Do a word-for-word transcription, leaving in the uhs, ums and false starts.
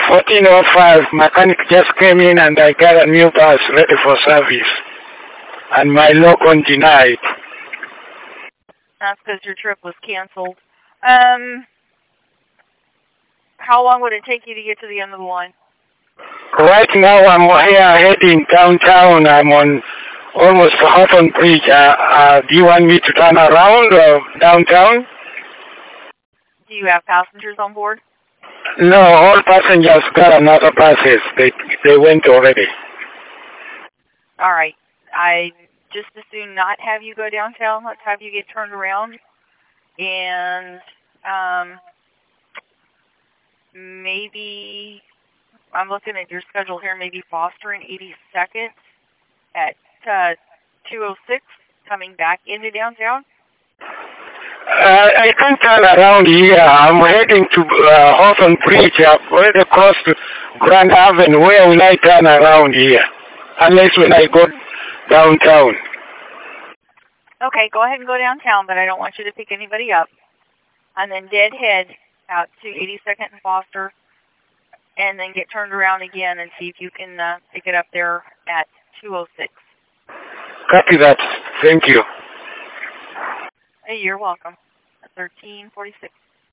fourteen oh five, mechanic just came in and I got a new bus ready for service. And my lock-on denied. That's because your trip was canceled. Um, how long would it take you to get to the end of the line? Right now I'm here heading downtown. I'm on almost Houghton Bridge. Uh, uh, do you want me to turn around or downtown? Do you have passengers on board? No, all passengers got another buses. They they went already. All right. I just as soon not have you go downtown. Let's have you get turned around. And um, maybe, I'm looking at your schedule here, maybe Foster and eighty-second at uh, two oh six coming back into downtown. Uh, I can turn around here. I'm heading to uh, Houghton Bridge, up right across to Grand Avenue. Where will I turn around here? Unless when I go downtown. Okay, go ahead and go downtown, but I don't want you to pick anybody up. And then deadhead out to eighty-second and Foster, and then get turned around again and see if you can uh, pick it up there at two oh six. Copy that. Thank you. Hey, you're welcome. thirteen forty-six.